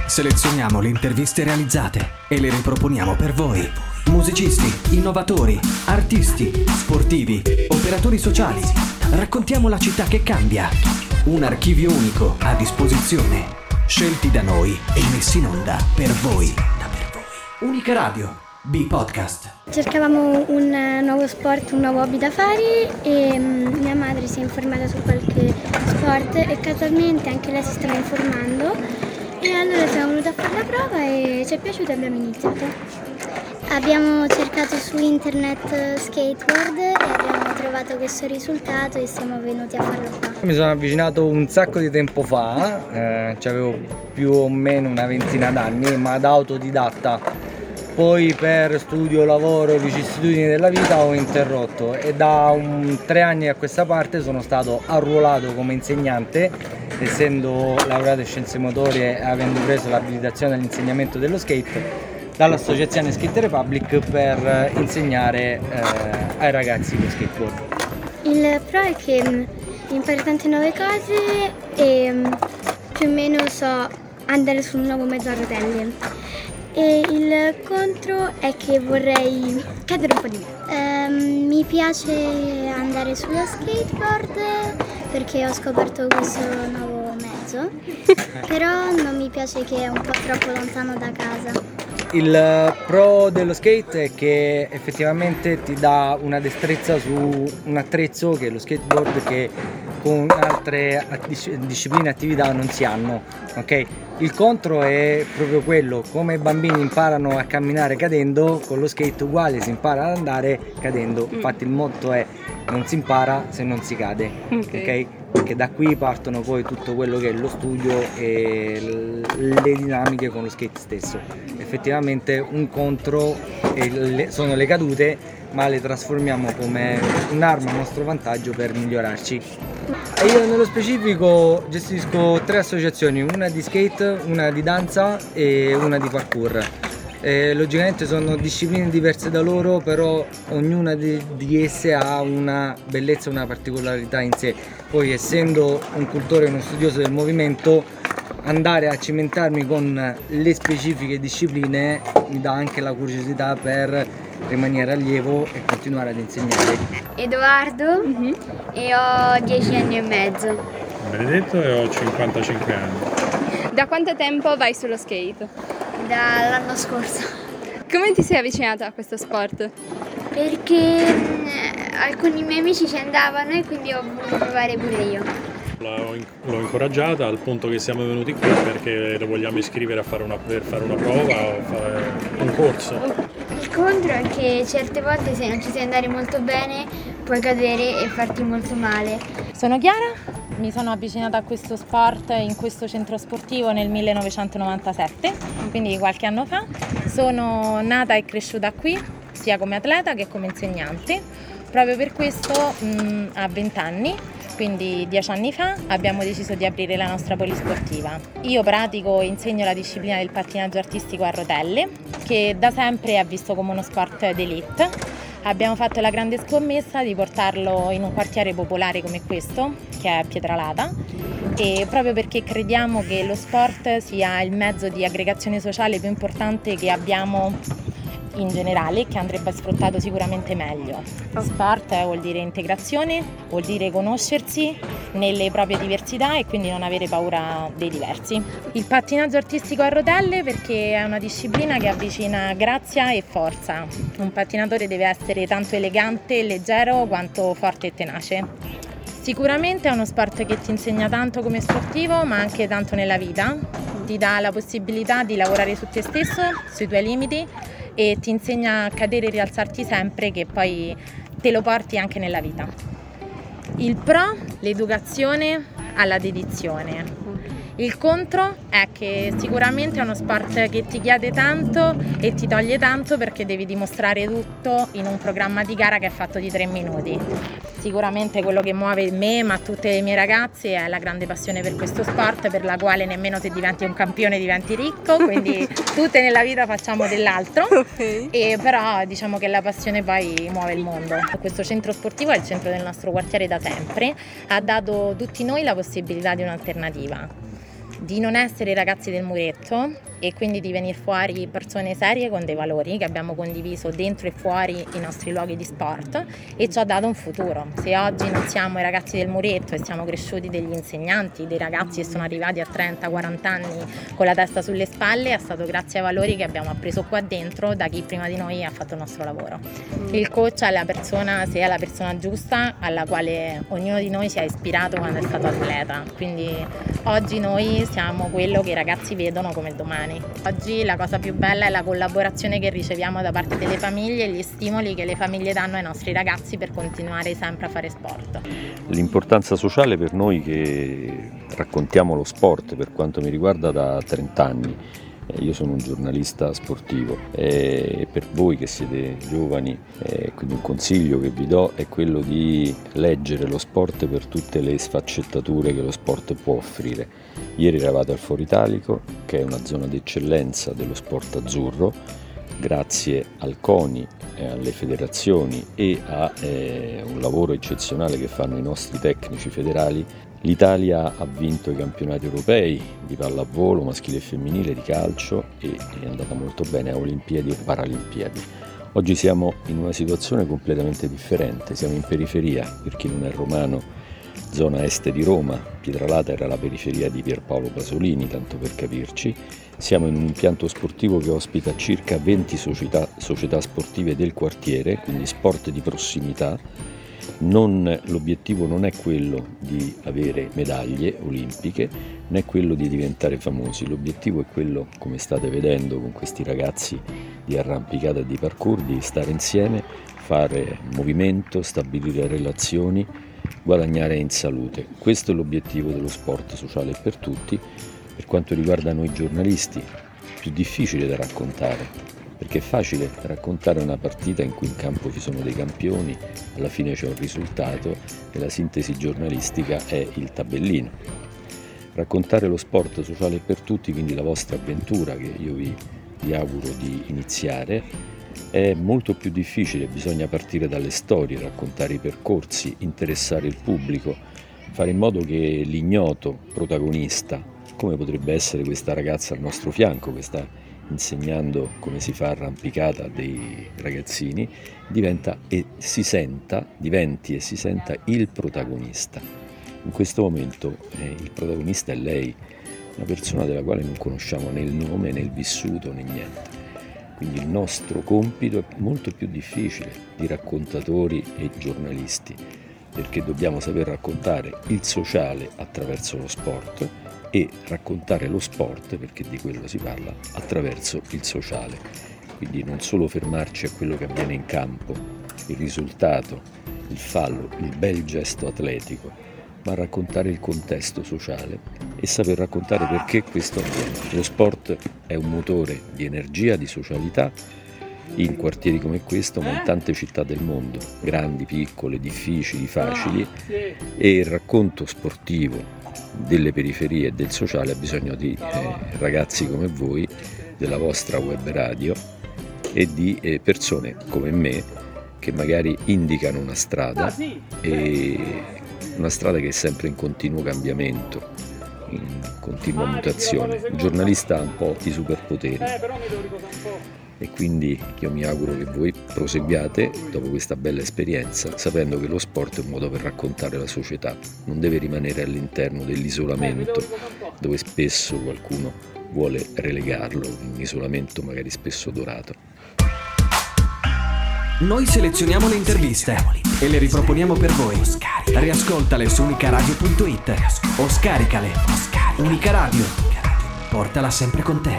Selezioniamo le interviste realizzate e le riproponiamo per voi. Musicisti, innovatori, artisti, sportivi, operatori sociali. Raccontiamo la città che cambia. Un archivio unico a disposizione. Scelti da noi e messi in onda per voi. Unica Radio, B-Podcast. Cercavamo un nuovo sport, un nuovo hobby da fare e mia madre si è informata su qualche sport e casualmente anche lei si stava informando e allora siamo venuti a fare la prova e ci è piaciuto e abbiamo iniziato. Abbiamo cercato su internet skateboard e abbiamo trovato questo risultato e siamo venuti a farlo qua. Mi sono avvicinato un sacco di tempo fa, avevo più o meno una ventina d'anni, ma da autodidatta. Poi per studio, lavoro, vicissitudini della vita ho interrotto e da 3 anni a questa parte sono stato arruolato come insegnante, essendo laureato in scienze motorie e avendo preso l'abilitazione all'insegnamento dello skate dall'associazione Skate Republic per insegnare ai ragazzi lo skateboard. Il pro è che imparo tante nuove cose e più o meno so andare su un nuovo mezzo a rotelle. E il contro è che vorrei cadere un po' di più. Mi piace andare sullo skateboard perché ho scoperto questo nuovo mezzo, però non mi piace che è un po' troppo lontano da casa. Il pro dello skate è che effettivamente ti dà una destrezza su un attrezzo che è lo skateboard che con altre discipline e attività non si hanno, ok? Il contro è proprio quello, come i bambini imparano a camminare cadendo, con lo skate uguale si impara ad andare cadendo, infatti il motto è non si impara se non si cade, ok? Perché da qui partono poi tutto quello che è lo studio e le dinamiche con lo skate stesso. Effettivamente un contro sono le cadute, ma le trasformiamo come un'arma a nostro vantaggio per migliorarci. Io nello specifico gestisco 3 associazioni, una di skate, una di danza e una di parkour. Logicamente sono discipline diverse da loro, però ognuna di esse ha una bellezza e una particolarità in sé. Poi essendo un cultore e uno studioso del movimento, andare a cimentarmi con le specifiche discipline mi dà anche la curiosità per rimanere allievo e continuare ad insegnare. Edoardo e ho 10 anni e mezzo. Benedetto e ho 55 anni. Da quanto tempo vai sullo skate? Dall'anno scorso. Come ti sei avvicinata a questo sport? Perché alcuni miei amici ci andavano e quindi ho voluto provare pure io. L'ho incoraggiata al punto che siamo venuti qui perché lo vogliamo iscrivere per fare una prova o fare un corso. Il contro è che certe volte se non ci sai andare molto bene puoi cadere e farti molto male. Sono Chiara, mi sono avvicinata a questo sport in questo centro sportivo nel 1997, quindi qualche anno fa. Sono nata e cresciuta qui, sia come atleta che come insegnante. Proprio per questo a 20 anni, quindi 10 anni fa, abbiamo deciso di aprire la nostra polisportiva. Io pratico e insegno la disciplina del pattinaggio artistico a rotelle, che da sempre è visto come uno sport d'élite. Abbiamo fatto la grande scommessa di portarlo in un quartiere popolare come questo, che è Pietralata, e proprio perché crediamo che lo sport sia il mezzo di aggregazione sociale più importante che abbiamo in generale, che andrebbe sfruttato sicuramente meglio. Sport vuol dire integrazione, vuol dire conoscersi nelle proprie diversità e quindi non avere paura dei diversi. Il pattinaggio artistico a rotelle perché è una disciplina che avvicina grazia e forza. Un pattinatore deve essere tanto elegante e leggero quanto forte e tenace. Sicuramente è uno sport che ti insegna tanto come sportivo, ma anche tanto nella vita. Ti dà la possibilità di lavorare su te stesso, sui tuoi limiti, e ti insegna a cadere e rialzarti sempre, che poi te lo porti anche nella vita. Il pro, l'educazione alla dedizione. Il contro è che sicuramente è uno sport che ti chiede tanto e ti toglie tanto perché devi dimostrare tutto in un programma di gara che è fatto di 3 minuti. Sicuramente quello che muove me, ma tutte le mie ragazze, è la grande passione per questo sport, per la quale nemmeno se diventi un campione diventi ricco, quindi tutte nella vita facciamo dell'altro, e però diciamo che la passione poi muove il mondo. Questo centro sportivo è il centro del nostro quartiere da sempre, ha dato a tutti noi la possibilità di un'alternativa. di non essere i ragazzi del muretto e quindi di venire fuori persone serie con dei valori che abbiamo condiviso dentro e fuori i nostri luoghi di sport, e ci ha dato un futuro. Se oggi non siamo i ragazzi del muretto e siamo cresciuti degli insegnanti, dei ragazzi che sono arrivati a 30-40 anni con la testa sulle spalle, è stato grazie ai valori che abbiamo appreso qua dentro da chi prima di noi ha fatto il nostro lavoro. Il coach è la persona, se è la persona giusta, alla quale ognuno di noi si è ispirato quando è stato atleta, quindi oggi noi siamo quello che i ragazzi vedono come domani. Oggi la cosa più bella è la collaborazione che riceviamo da parte delle famiglie e gli stimoli che le famiglie danno ai nostri ragazzi per continuare sempre a fare sport. L'importanza sociale per noi che raccontiamo lo sport, per quanto mi riguarda, da 30 anni. Io sono un giornalista sportivo e per voi che siete giovani, quindi un consiglio che vi do è quello di leggere lo sport per tutte le sfaccettature che lo sport può offrire. Ieri eravate al Foro Italico, che è una zona d'eccellenza dello sport azzurro, grazie al CONI, alle federazioni e a un lavoro eccezionale che fanno i nostri tecnici federali. L'Italia ha vinto i campionati europei di pallavolo maschile e femminile, di calcio, e è andata molto bene a Olimpiadi e Paralimpiadi. Oggi siamo in una situazione completamente differente, siamo in periferia, per chi non è romano, zona est di Roma. Pietralata era la periferia di Pierpaolo Pasolini, tanto per capirci. Siamo in un impianto sportivo che ospita circa 20 società sportive del quartiere, quindi sport di prossimità. L'obiettivo non è quello di avere medaglie olimpiche, né quello di diventare famosi. L'obiettivo è quello, come state vedendo con questi ragazzi di arrampicata e di parkour, di stare insieme, fare movimento, stabilire relazioni, guadagnare in salute. Questo è l'obiettivo dello sport sociale per tutti. Per quanto riguarda noi giornalisti, più difficile da raccontare, perché è facile raccontare una partita in cui in campo ci sono dei campioni, alla fine c'è un risultato e la sintesi giornalistica è il tabellino. Raccontare lo sport sociale per tutti, quindi la vostra avventura che io vi auguro di iniziare, è molto più difficile. Bisogna partire dalle storie, raccontare i percorsi, interessare il pubblico, fare in modo che l'ignoto protagonista, come potrebbe essere questa ragazza al nostro fianco che sta insegnando come si fa arrampicata a dei ragazzini, diventi e si senta il protagonista. In questo momento il protagonista è lei, una persona della quale non conosciamo né il nome né il vissuto né niente. Quindi il nostro compito è molto più difficile di raccontatori e giornalisti, perché dobbiamo saper raccontare il sociale attraverso lo sport e raccontare lo sport, perché di quello si parla, attraverso il sociale. Quindi non solo fermarci a quello che avviene in campo, il risultato, il fallo, il bel gesto atletico, ma raccontare il contesto sociale e saper raccontare perché questo avviene. Lo sport è un motore di energia, di socialità, in quartieri come questo, ma in tante città del mondo, grandi, piccole, difficili, facili, e il racconto sportivo delle periferie e del sociale ha bisogno di ragazzi come voi, della vostra web radio e di persone come me che magari indicano una strada, e una strada che è sempre in continuo cambiamento, in continua mutazione. Il giornalista ha un po' di superpoteri e quindi io mi auguro che voi proseguiate dopo questa bella esperienza, sapendo che lo sport è un modo per raccontare la società, non deve rimanere all'interno dell'isolamento dove spesso qualcuno vuole relegarlo, un isolamento magari spesso dorato. Noi selezioniamo le interviste e le riproponiamo per voi. Riascoltale su unicaradio.it o scaricale. Unica Radio, portala sempre con te.